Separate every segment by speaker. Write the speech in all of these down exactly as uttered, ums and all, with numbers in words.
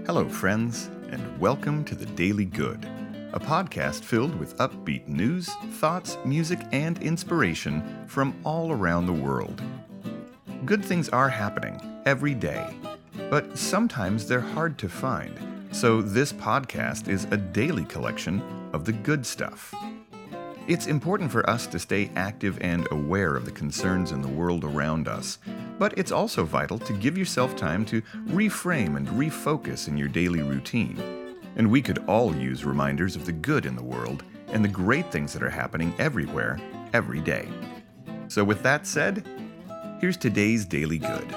Speaker 1: Hello, friends, and welcome to The Daily Good, a podcast filled with upbeat news, thoughts, music, and inspiration from all around the world. Good things are happening every day, but sometimes they're hard to find, so this podcast is a daily collection of the good stuff. It's important for us to stay active and aware of the concerns in the world around us, but it's also vital to give yourself time to reframe and refocus in your daily routine. And we could all use reminders of the good in the world and the great things that are happening everywhere, every day. So with that said, here's today's Daily Good.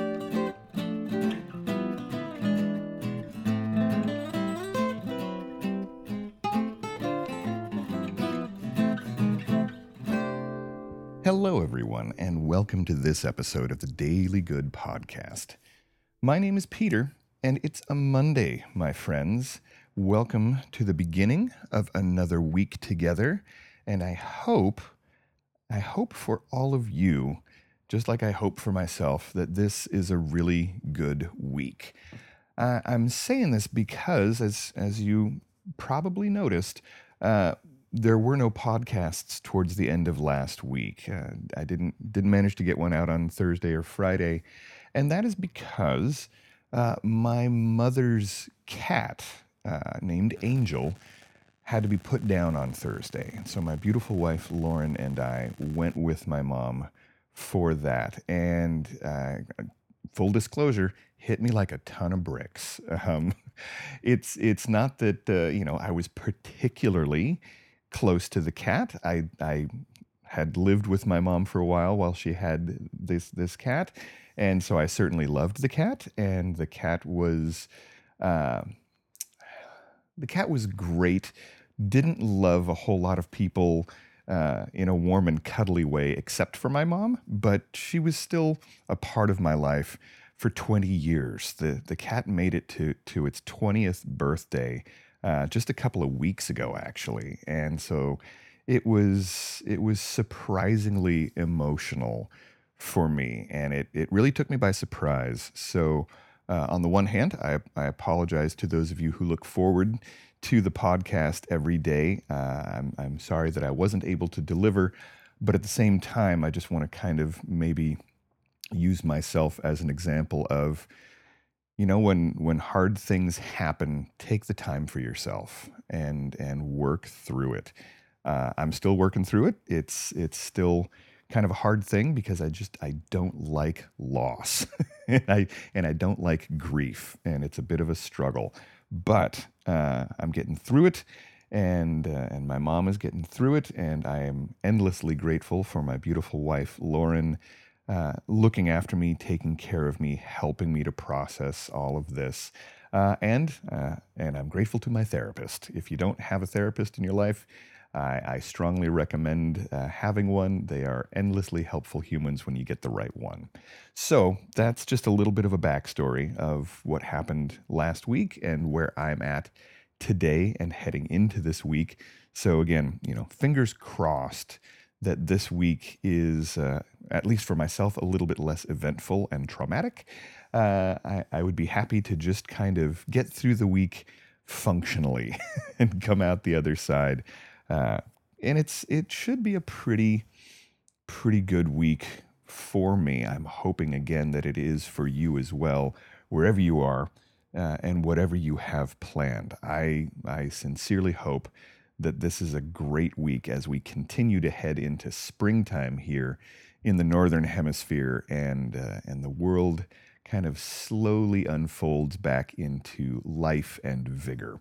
Speaker 1: Hello, everyone, and welcome to this episode of the Daily Good podcast. My name is Peter, and it's a Monday, my friends. Welcome to the beginning of another week together, and I hope, I hope for all of you, just like I hope for myself, that this is a really good week. Uh, I'm saying this because, as as you probably noticed, uh, there were no podcasts towards the end of last week. Uh, I didn't didn't manage to get one out on Thursday or Friday, and that is because uh, my mother's cat, uh, named Angel, had to be put down on Thursday. So my beautiful wife Lauren and I went with my mom for that, and uh, full disclosure, hit me like a ton of bricks. Um, it's it's not that uh, you know I was particularly close to the cat. I I had lived with my mom for a while while she had this this cat, and so I certainly loved the cat. And the cat was uh, the cat was great. Didn't love a whole lot of people uh, in a warm and cuddly way, except for my mom. But she was still a part of my life for twenty years. The the cat made it to to its twentieth birthday. Uh, just a couple of weeks ago, actually, and so it was it was surprisingly emotional for me, and it it really took me by surprise. So, uh, on the one hand, I I apologize to those of you who look forward to the podcast every day. Uh, I'm I'm sorry that I wasn't able to deliver, but at the same time, I just want to kind of maybe use myself as an example of, you know, when when hard things happen, take the time for yourself and and work through it. Uh, I'm still working through it. It's it's still kind of a hard thing because I just I don't like loss, and I and I don't like grief, and it's a bit of a struggle. But uh, I'm getting through it, and uh, and my mom is getting through it, and I am endlessly grateful for my beautiful wife Lauren, uh, looking after me, taking care of me, helping me to process all of this. Uh, and uh, and I'm grateful to my therapist. If you don't have a therapist in your life, I, I strongly recommend uh, having one. They are endlessly helpful humans when you get the right one. So that's just a little bit of a backstory of what happened last week and where I'm at today and heading into this week. So again, you know, fingers crossed that this week is, uh, at least for myself, a little bit less eventful and traumatic. Uh, I, I would be happy to just kind of get through the week functionally and come out the other side. Uh, and it's it should be a pretty, pretty good week for me. I'm hoping again that it is for you as well, wherever you are, uh, and whatever you have planned. I I sincerely hope that this is a great week as we continue to head into springtime here in the Northern Hemisphere, and uh, and the world kind of slowly unfolds back into life and vigor.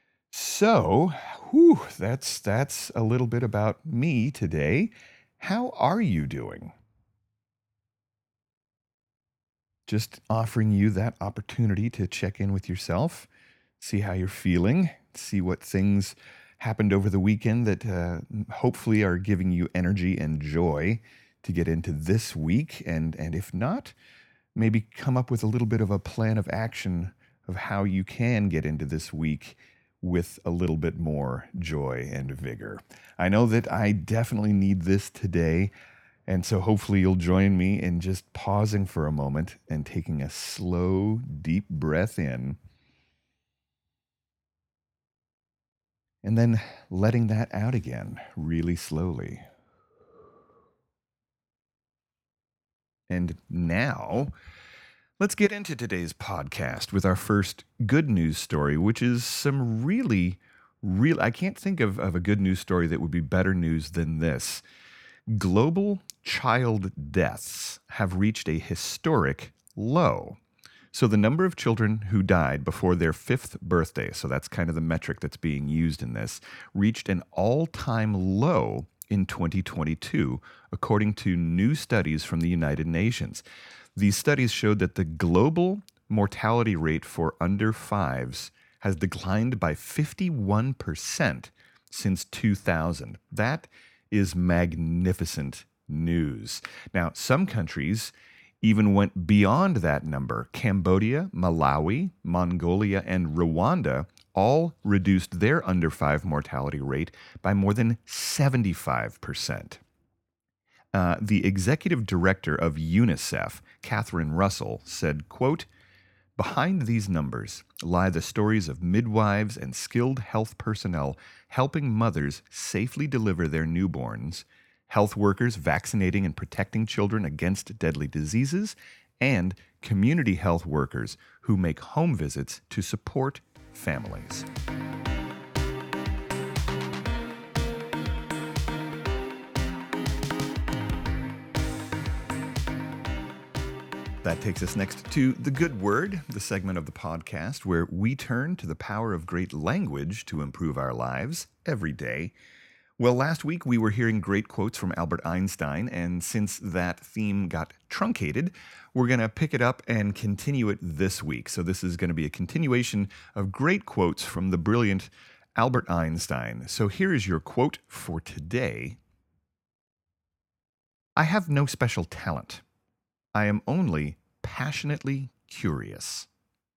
Speaker 1: So, whew, that's that's a little bit about me today. How are you doing? Just offering you that opportunity to check in with yourself, see how you're feeling, see what things happened over the weekend that uh, hopefully are giving you energy and joy to get into this week. And, and if not, maybe come up with a little bit of a plan of action of how you can get into this week with a little bit more joy and vigor. I know that I definitely need this today. And so hopefully you'll join me in just pausing for a moment and taking a slow, deep breath in and then letting that out again really slowly. And now, let's get into today's podcast with our first good news story, which is some really, real. I can't think of, of a good news story that would be better news than this. Global child deaths have reached a historic low. So the number of children who died before their fifth birthday, so that's kind of the metric that's being used in this, reached an all-time low in twenty twenty-two, according to new studies from the United Nations. These studies showed that the global mortality rate for under fives has declined by fifty-one percent since two thousand. That is magnificent news. Now, some countries even went beyond that number. Cambodia, Malawi, Mongolia, and Rwanda all reduced their under five mortality rate by more than seventy-five percent. Uh, the executive director of UNICEF, Catherine Russell, said, quote, "Behind these numbers lie the stories of midwives and skilled health personnel helping mothers safely deliver their newborns, health workers vaccinating and protecting children against deadly diseases, and community health workers who make home visits to support families." That takes us next to The Good Word, the segment of the podcast where we turn to the power of great language to improve our lives every day. Well, last week we were hearing great quotes from Albert Einstein, and since that theme got truncated, we're going to pick it up and continue it this week. So this is going to be a continuation of great quotes from the brilliant Albert Einstein. So here is your quote for today. "I have no special talent. I am only passionately curious."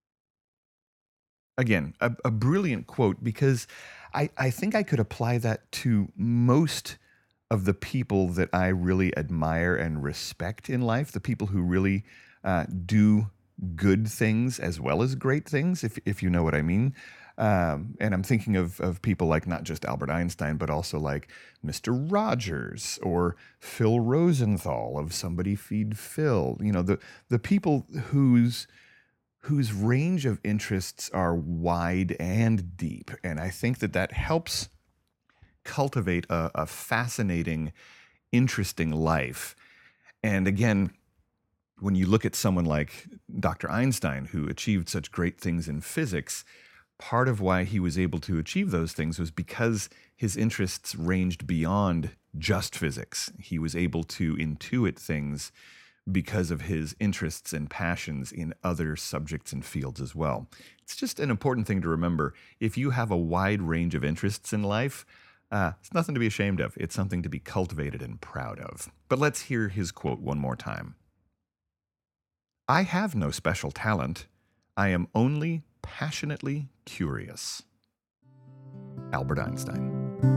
Speaker 1: Again, a, a brilliant quote because I, I think I could apply that to most of the people that I really admire and respect in life, the people who really uh, do good things as well as great things, if, if you know what I mean. Um, and I'm thinking of, of people like not just Albert Einstein, but also like Mister Rogers or Phil Rosenthal of Somebody Feed Phil. You know, the the people whose whose range of interests are wide and deep. And I think that that helps cultivate a, a fascinating, interesting life. And again, when you look at someone like Doctor Einstein, who achieved such great things in physics, part of why he was able to achieve those things was because his interests ranged beyond just physics. He was able to intuit things because of his interests and passions in other subjects and fields as well. It's just an important thing to remember. If you have a wide range of interests in life, uh, it's nothing to be ashamed of. It's something to be cultivated and proud of. But let's hear his quote one more time. "I have no special talent. I am only passionately curious." Albert Einstein.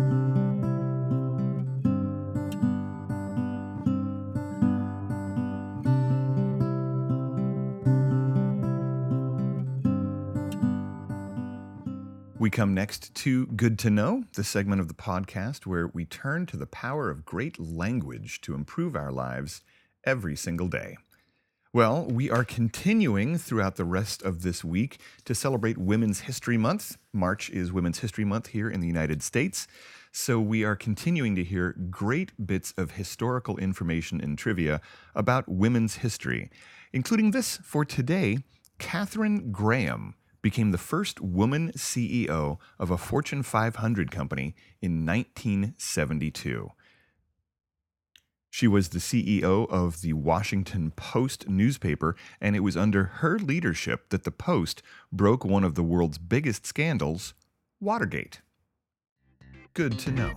Speaker 1: We come next to Good to Know, the segment of the podcast where we turn to the power of great language to improve our lives every single day. Well, we are continuing throughout the rest of this week to celebrate Women's History Month. March is Women's History Month here in the United States. So we are continuing to hear great bits of historical information and trivia about women's history, including this for today. Katharine Graham became the first woman C E O of a Fortune five hundred company in nineteen seventy-two. She was the C E O of the Washington Post newspaper, and it was under her leadership that the Post broke one of the world's biggest scandals, Watergate. Good to know.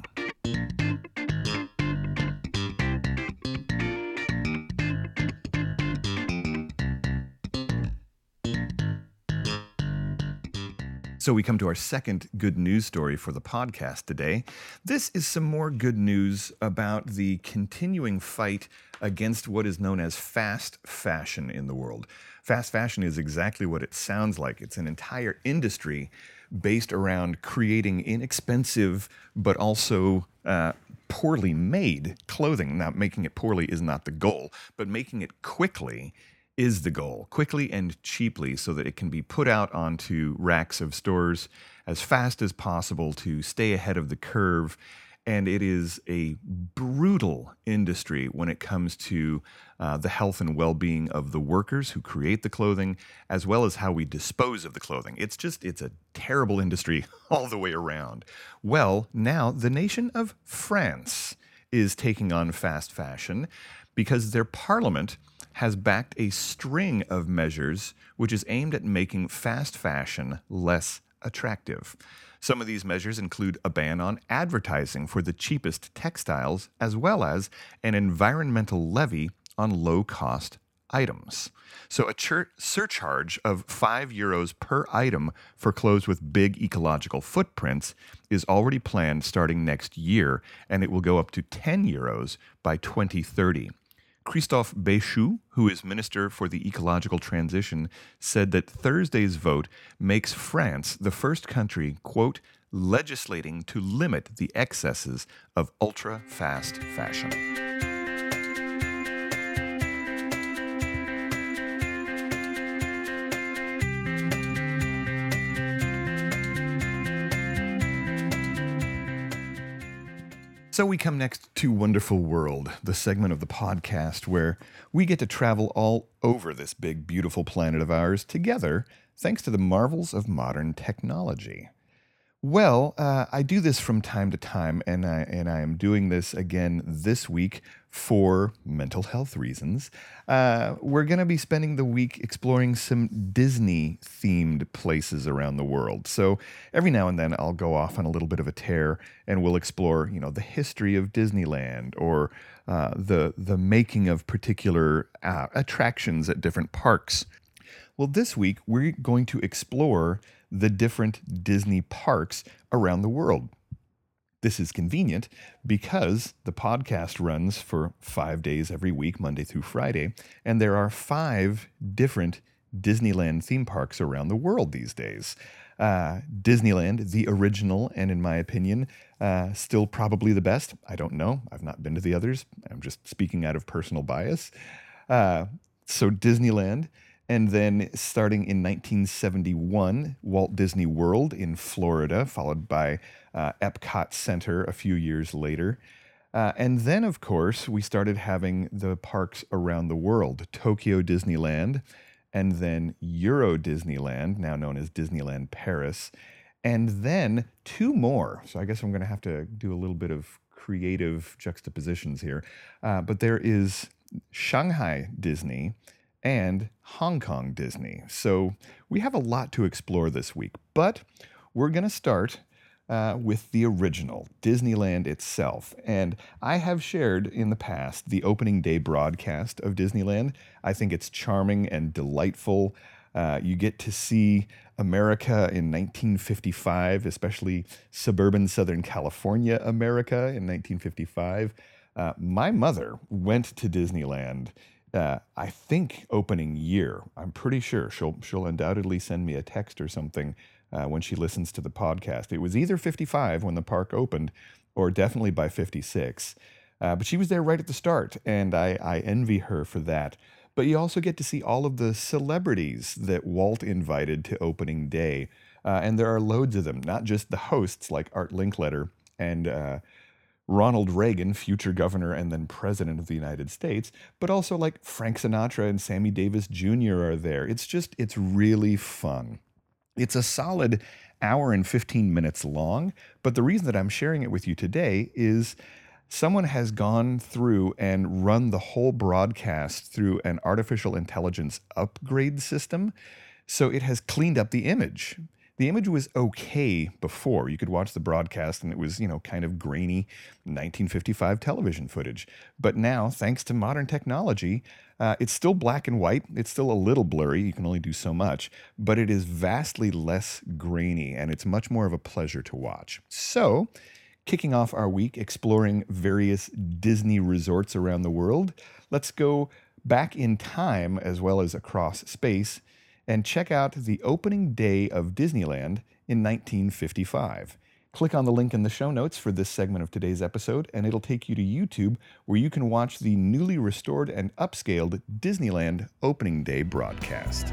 Speaker 1: So we come to our second good news story for the podcast today. This is some more good news about the continuing fight against what is known as fast fashion in the world. Fast fashion is exactly what it sounds like. It's an entire industry based around creating inexpensive but also uh, poorly made clothing. Now, making it poorly is not the goal, but making it quickly is the goal, quickly and cheaply, so that it can be put out onto racks of stores as fast as possible to stay ahead of the curve. And it is a brutal industry when it comes to uh, the health and well-being of the workers who create the clothing, as well as how we dispose of the clothing. It's just, it's a terrible industry all the way around. Well, now the nation of France is taking on fast fashion because their parliament has backed a string of measures which is aimed at making fast fashion less attractive. Some of these measures include a ban on advertising for the cheapest textiles, as well as an environmental levy on low-cost items. So a chur- surcharge of five euros per item for clothes with big ecological footprints is already planned starting next year, and it will go up to ten euros by twenty thirty. Christophe Béchu, who is Minister for the Ecological Transition, said that Thursday's vote makes France the first country, quote, legislating to limit the excesses of ultra-fast fashion. So we come next to Wonderful World, the segment of the podcast where we get to travel all over this big, beautiful planet of ours together, thanks to the marvels of modern technology. Well, uh, I do this from time to time, and I, and I am doing this again this week for mental health reasons. Uh, we're going to be spending the week exploring some Disney-themed places around the world. So every now and then I'll go off on a little bit of a tear, and we'll explore, you know, the history of Disneyland or uh, the the making of particular uh, attractions at different parks. Well, this week we're going to explore the different Disney parks around the world. This is convenient because the podcast runs for five days every week, Monday through Friday, and there are five different Disneyland theme parks around the world these days. Uh, Disneyland, the original, and in my opinion, uh, still probably the best. I don't know. I've not been to the others. I'm just speaking out of personal bias. Uh, so Disneyland. And then starting in nineteen seventy-one, Walt Disney World in Florida, followed by uh, Epcot Center a few years later. Uh, and then, of course, we started having the parks around the world, Tokyo Disneyland, and then Euro Disneyland, now known as Disneyland Paris, and then two more. So I guess I'm going to have to do a little bit of creative juxtapositions here. Uh, but there is Shanghai Disney and Hong Kong Disney. So we have a lot to explore this week, but we're going to start uh, with the original, Disneyland itself. And I have shared in the past the opening day broadcast of Disneyland. I think it's charming and delightful. Uh, you get to see America in nineteen fifty-five, especially suburban Southern California America in nineteen fifty-five. Uh, my mother went to Disneyland Uh, I think opening year. I'm pretty sure she'll she'll undoubtedly send me a text or something uh, when she listens to the podcast. It was either fifty-five when the park opened, or definitely by fifty-six. Uh, but she was there right at the start, and I, I envy her for that. But you also get to see all of the celebrities that Walt invited to opening day, uh, and there are loads of them. Not just the hosts like Art Linkletter and Uh, Ronald Reagan, future governor and then president of the United States, but also like Frank Sinatra and Sammy Davis Junior are there. It's just, it's really fun. It's a solid hour and fifteen minutes long, but the reason that I'm sharing it with you today is someone has gone through and run the whole broadcast through an artificial intelligence upgrade system, so it has cleaned up the image. The image was okay before. You could watch the broadcast and it was, you know, kind of grainy nineteen fifty-five television footage. But now, thanks to modern technology, uh, it's still black and white. It's still a little blurry. You can only do so much. But it is vastly less grainy and it's much more of a pleasure to watch. So, kicking off our week exploring various Disney resorts around the world, let's go back in time as well as across space and check out the opening day of Disneyland in nineteen fifty-five. Click on the link in the show notes for this segment of today's episode, and it'll take you to YouTube, where you can watch the newly restored and upscaled Disneyland opening day broadcast.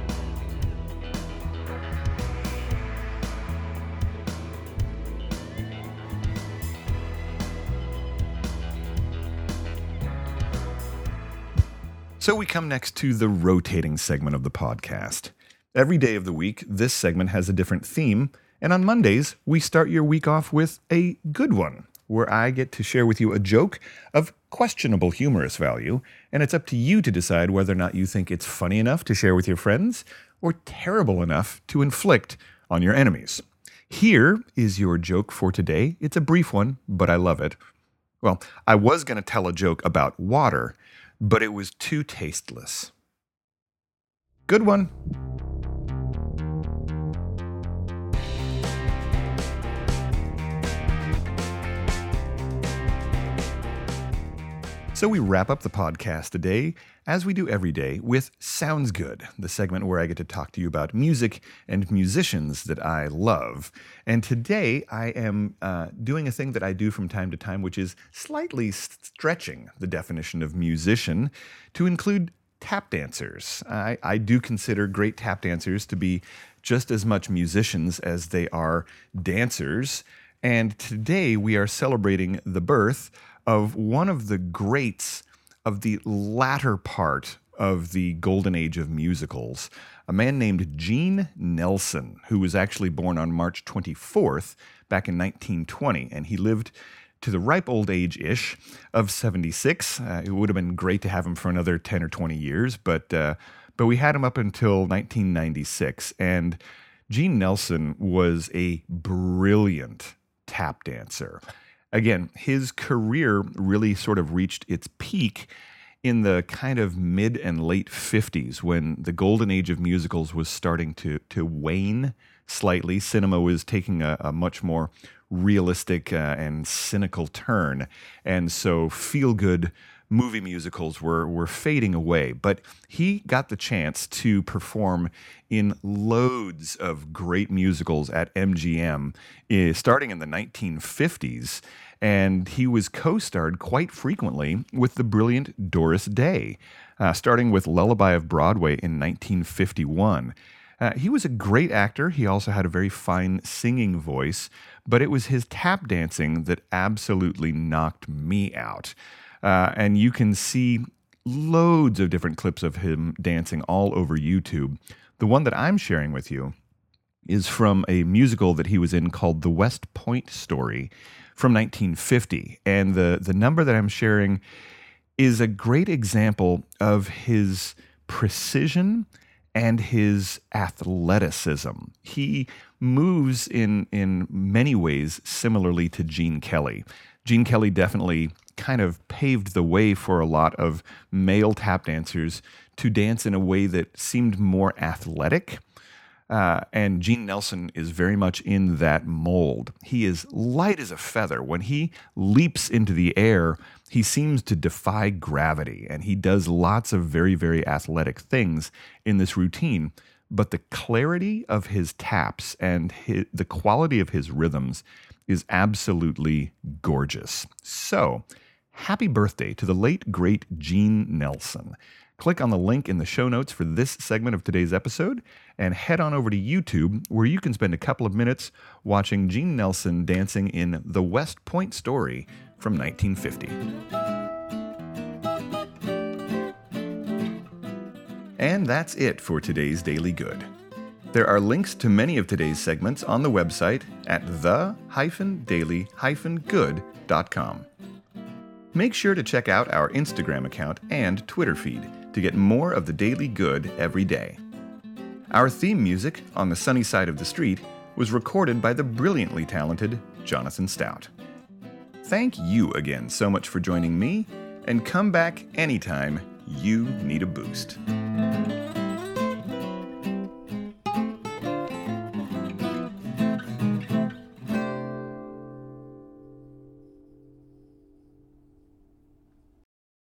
Speaker 1: So we come next to the rotating segment of the podcast. Every day of the week, this segment has a different theme, and on Mondays, we start your week off with a good one, where I get to share with you a joke of questionable humorous value, and it's up to you to decide whether or not you think it's funny enough to share with your friends or terrible enough to inflict on your enemies. Here is your joke for today. It's a brief one, but I love it. Well, I was going to tell a joke about water, but it was too tasteless. Good one. So we wrap up the podcast today, as we do every day, with Sounds Good, the segment where I get to talk to you about music and musicians that I love. And today I am uh, doing a thing that I do from time to time, which is slightly stretching the definition of musician to include tap dancers. I, I do consider great tap dancers to be just as much musicians as they are dancers. And today we are celebrating the birth of one of the greats of the latter part of the golden age of musicals, a man named Gene Nelson, who was actually born on March twenty-fourth back in nineteen twenty, and he lived to the ripe old age-ish of seventy-six. Uh, it would have been great to have him for another ten or twenty years, but uh, but we had him up until nineteen ninety-six, and Gene Nelson was a brilliant tap dancer. Again, his career really sort of reached its peak in the kind of mid and late fifties, when the golden age of musicals was starting to to wane slightly. Cinema was taking a, a much more realistic uh, and cynical turn, and so feel-good movie musicals were were fading away. But he got the chance to perform in loads of great musicals at M G M, eh, starting in the nineteen fifties, and he was co-starred quite frequently with the brilliant Doris Day, uh, starting with Lullaby of Broadway in nineteen fifty-one. Uh, he was a great actor. He also had a very fine singing voice, but it was his tap dancing that absolutely knocked me out. Uh, and you can see loads of different clips of him dancing all over YouTube. The one that I'm sharing with you is from a musical that he was in called The West Point Story from nineteen fifty. And the, the number that I'm sharing is a great example of his precision and his athleticism. He moves in, in many ways similarly to Gene Kelly. Gene Kelly definitely kind of paved the way for a lot of male tap dancers to dance in a way that seemed more athletic. Uh, and Gene Nelson is very much in that mold. He is light as a feather. When he leaps into the air, he seems to defy gravity, and he does lots of very, very athletic things in this routine. But the clarity of his taps and his, the quality of his rhythms is absolutely gorgeous. So, happy birthday to the late, great Gene Nelson. Click on the link in the show notes for this segment of today's episode and head on over to YouTube, where you can spend a couple of minutes watching Gene Nelson dancing in The West Point Story from nineteen fifty. And that's it for today's Daily Good. There are links to many of today's segments on the website at the daily good dot com. Make sure to check out our Instagram account and Twitter feed to get more of the Daily Good every day. Our theme music, On the Sunny Side of the Street, was recorded by the brilliantly talented Jonathan Stout. Thank you again so much for joining me, and come back anytime you need a boost.